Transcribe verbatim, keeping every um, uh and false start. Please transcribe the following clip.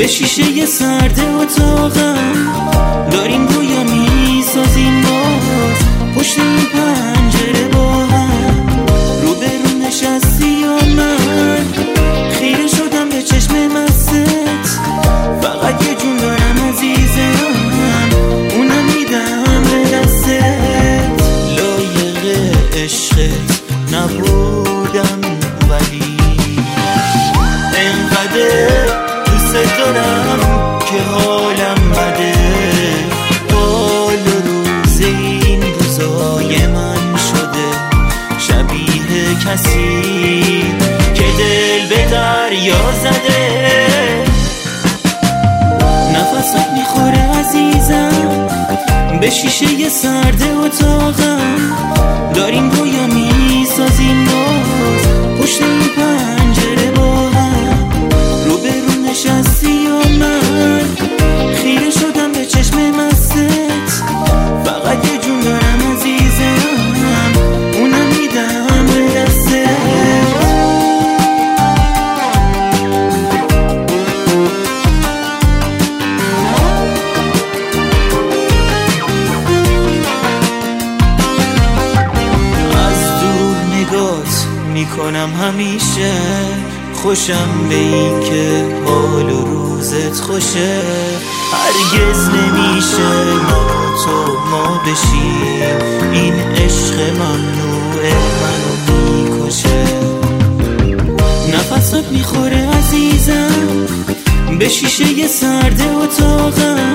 به شیشه سرد اتاقم داریم گویا میسازیم باز پشت این پنجره با هم. رو به رو نشستی و من خیره شدم به چشم مست. فقط یه جون دارم عزیزم اونم میدم به دستت. لایق عشقت نبودم ولی انقدر دوست دارم که حالم بده. حال و روز این روزای من شده شبیه کسی که دل به دریا زده. نفست میخوره عزیزم به شیشه سرد اتاقم داریم گویا میسازیم باز پشت این پنجره با هم. رو به رو نشستی و من خیره شدم به چشم مستت. فقط یه جون دارم عزیزم اونم میدم به دستت. میکنم همیشه خوشم به این که حال و روزت خوشه. هرگز نمیشه من و تو ما بشیم این عشق ممنوع منو میکشه. نفست میخوره عزیزم به شیشه سرد اتاقم